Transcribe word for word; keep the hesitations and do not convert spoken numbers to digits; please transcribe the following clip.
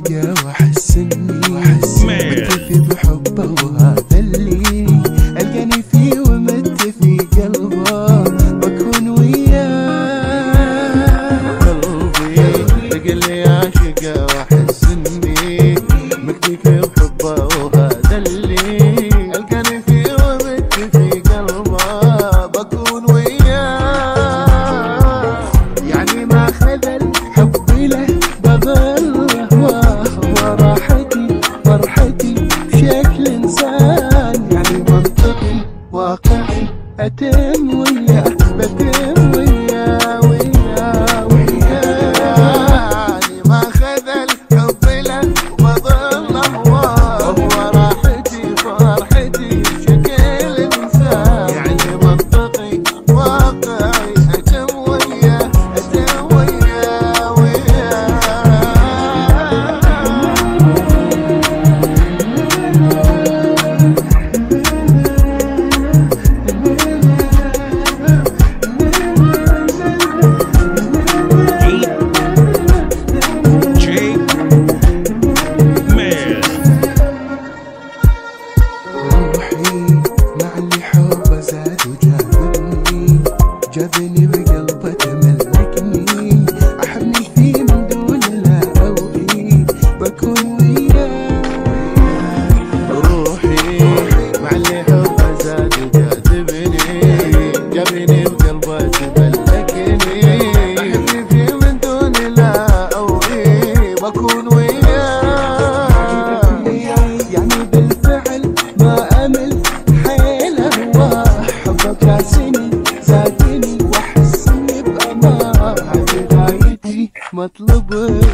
عاشقه واحس اني مكتفي بحبه، وهذا اللي القاني فيه ومت في قلبه بكون وياه. قلبي تقلي عاشقه واحس اني مكتفي بحبه، وهذا اللي القاني فيه ومت في قلبه بكون وياه. يعني ما خذل حبي له بظله وهو راحتي فرحتي بشكل انسان، يعني منطقي واقعي اتم وياه بتم وياه وياه وياه. يعني ما خذل حبي له بظله وهو راحتي فرحتي بشكل انسان، يعني منطقي واقعي اتم وياه اتم وياه وياه. جابني بقلبه تملكني، احبني فيه من دون لا اوئي بكون وياه. روحي مع اللي حبه زاد وجاذبني، جابني بقلبه تملكني، احبني فيه من دون لا اوئي بكون وياه. يعني بالفعل ما امل حيله وحبك راسني زادني واحس اني بامان، هذه غايتي مطلبك